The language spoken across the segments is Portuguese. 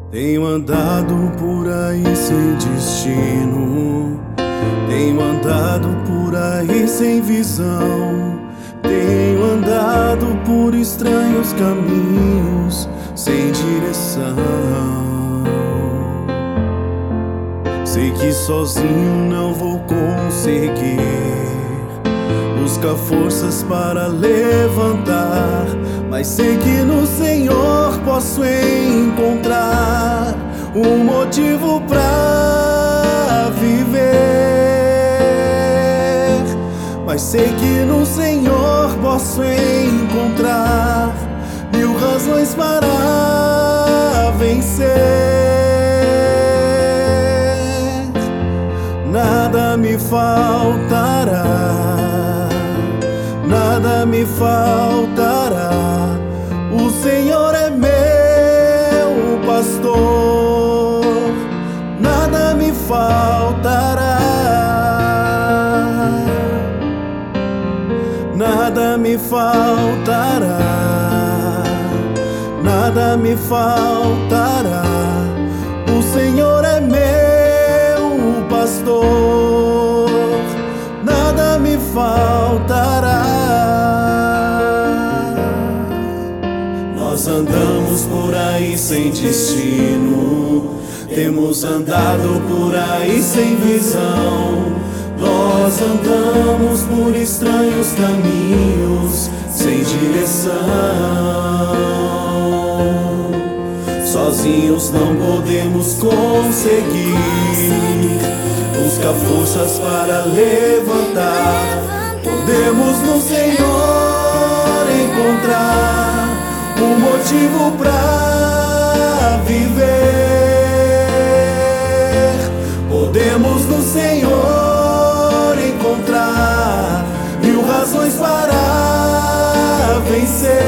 Tenho andado por aí sem destino, tenho andado por aí sem visão, tenho andado por estranhos caminhos sem direção. Sei que sozinho não vou conseguir buscar forças para levantar, mas sei que no Senhor posso encontrar um motivo pra viver. Mas sei que no Senhor posso encontrar 1000 razões para vencer. Nada me faltará, nada me faltará. O Senhor é meu pastor, nada me faltará, nada me faltará, nada me faltará. O Senhor é meu pastor, nada me faltará. Nós andamos por aí sem destino, temos andado por aí sem visão. Nós andamos por estranhos caminhos sem direção. Sozinhos não podemos conseguir buscar forças para levantar. Podemos no Senhor encontrar um motivo pra viver. Podemos no Senhor encontrar 1000 razões para vencer.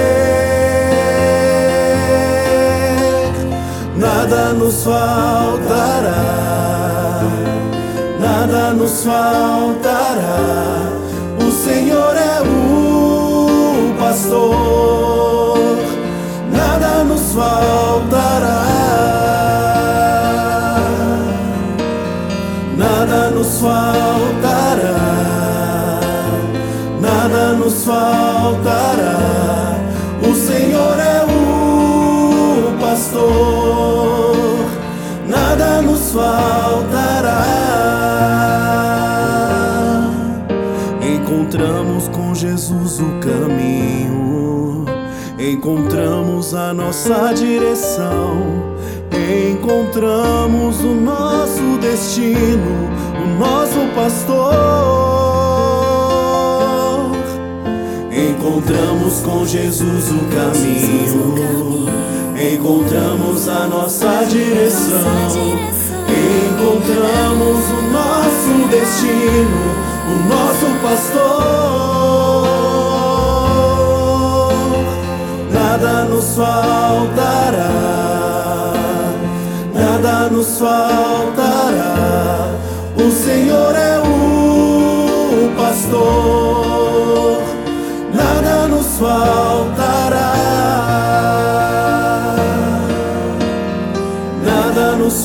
Nada nos faltará, nada nos faltará. O Senhor é o pastor, nada nos faltará, nada nos faltará, nada nos faltará. O Senhor é o pastor, nada nos faltará. Encontramos com Jesus o caminho, encontramos a nossa direção, encontramos o nosso destino, o nosso pastor. Encontramos com Jesus o caminho, encontramos a nossa direção, encontramos o nosso destino, o nosso pastor. Nada nos faltará, nada nos faltará. O Senhor é o pastor, nada nos faltará, nada nos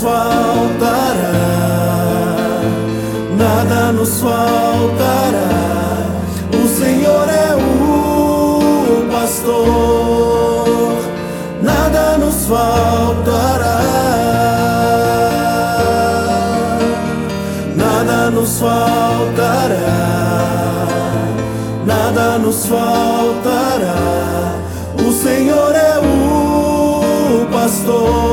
faltará, nada nos faltará. O Senhor é o pastor, nada nos faltará, nada nos faltará, nada nos faltará. O Senhor é o pastor,